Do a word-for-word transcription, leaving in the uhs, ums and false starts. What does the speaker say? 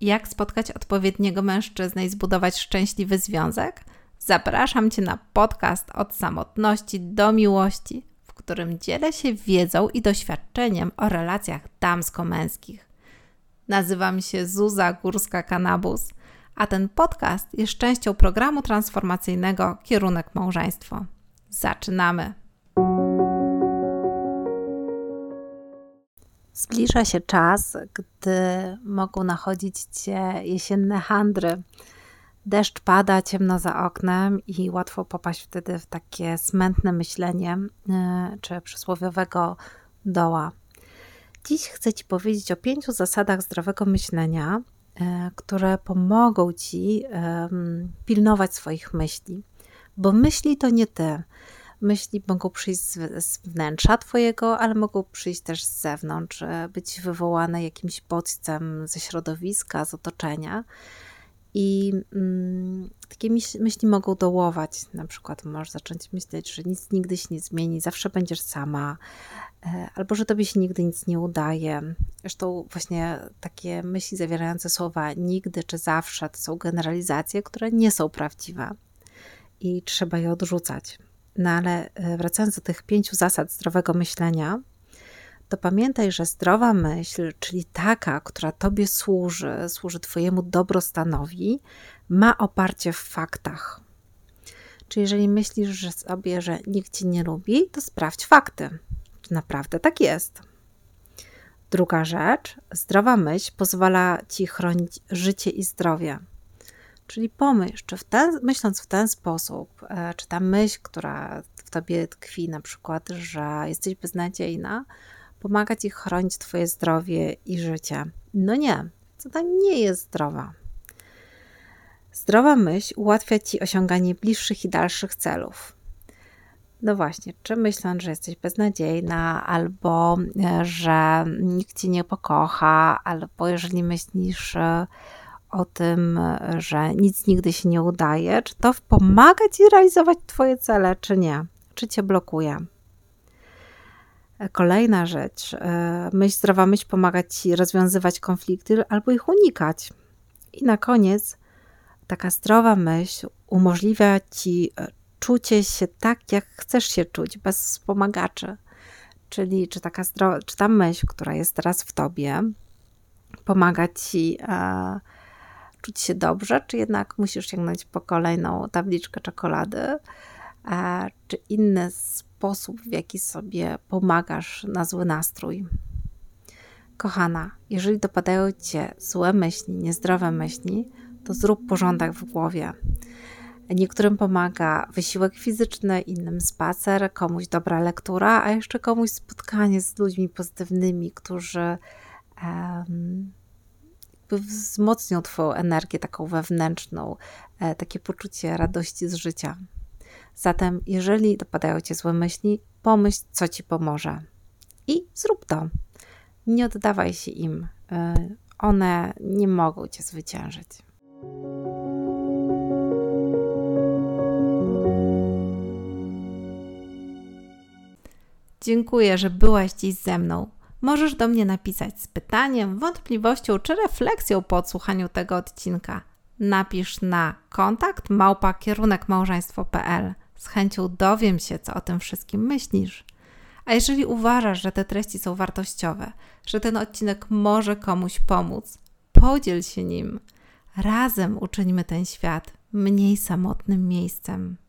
jak spotkać odpowiedniego mężczyznę i zbudować szczęśliwy związek, zapraszam Cię na podcast Od samotności do miłości, w którym dzielę się wiedzą i doświadczeniem o relacjach damsko-męskich. Nazywam się Zuza Górska-Kanabus, a ten podcast jest częścią programu transformacyjnego Kierunek Małżeństwo. Zaczynamy! Zbliża się czas, gdy mogą nachodzić Cię jesienne handry. Deszcz pada, ciemno za oknem i łatwo popaść wtedy w takie smętne myślenie czy przysłowiowego doła. Dziś chcę Ci powiedzieć o pięciu zasadach zdrowego myślenia, które pomogą Ci pilnować swoich myśli. Bo myśli to nie Ty. Myśli mogą przyjść z, z wnętrza Twojego, ale mogą przyjść też z zewnątrz, być wywołane jakimś bodźcem ze środowiska, z otoczenia. I mm, takie myśli mogą dołować. Na przykład możesz zacząć myśleć, że nic nigdy się nie zmieni, zawsze będziesz sama, albo że Tobie się nigdy nic nie udaje. Zresztą właśnie takie myśli zawierające słowa nigdy czy zawsze to są generalizacje, które nie są prawdziwe i trzeba je odrzucać. No ale wracając do tych pięciu zasad zdrowego myślenia, to pamiętaj, że zdrowa myśl, czyli taka, która Tobie służy, służy Twojemu dobrostanowi, ma oparcie w faktach. Czyli jeżeli myślisz że sobie, że nikt Cię nie lubi, to sprawdź fakty. Czy naprawdę tak jest? Druga rzecz, zdrowa myśl pozwala Ci chronić życie i zdrowie. Czyli pomyśl, czy w ten, myśląc w ten sposób, czy ta myśl, która w Tobie tkwi, na przykład, że jesteś beznadziejna, pomaga Ci chronić Twoje zdrowie i życie. No nie, to nie jest zdrowa. Zdrowa myśl ułatwia Ci osiąganie bliższych i dalszych celów. No właśnie, czy myśląc, że jesteś beznadziejna, albo że nikt Cię nie pokocha, albo jeżeli myślisz o tym, że nic nigdy się nie udaje, czy to pomaga Ci realizować Twoje cele, czy nie? Czy Cię blokuje? Kolejna rzecz, myśl, zdrowa myśl pomaga Ci rozwiązywać konflikty albo ich unikać. I na koniec taka zdrowa myśl umożliwia Ci czucie się tak, jak chcesz się czuć, bez wspomagaczy. Czyli czy, taka zdrowa, czy ta myśl, która jest teraz w Tobie, pomaga Ci e, czuć się dobrze, czy jednak musisz sięgnąć po kolejną tabliczkę czekolady, e, czy inny sposób, w jaki sobie pomagasz na zły nastrój. Kochana, jeżeli dopadają Cię złe myśli, niezdrowe myśli, to zrób porządek w głowie. Niektórym pomaga wysiłek fizyczny, innym spacer, komuś dobra lektura, a jeszcze komuś spotkanie z ludźmi pozytywnymi, którzy um, wzmocnią Twoją energię taką wewnętrzną, e, takie poczucie radości z życia. Zatem, jeżeli dopadają Cię złe myśli, pomyśl, co Ci pomoże. I zrób to. Nie oddawaj się im. One nie mogą Cię zwyciężyć. Dziękuję, że byłaś dziś ze mną. Możesz do mnie napisać z pytaniem, wątpliwością czy refleksją po odsłuchaniu tego odcinka. Napisz na kontakt małpa kierunek-małżeństwo kropka pe el. Z chęcią dowiem się, co o tym wszystkim myślisz. A jeżeli uważasz, że te treści są wartościowe, że ten odcinek może komuś pomóc, podziel się nim. Razem uczyńmy ten świat mniej samotnym miejscem.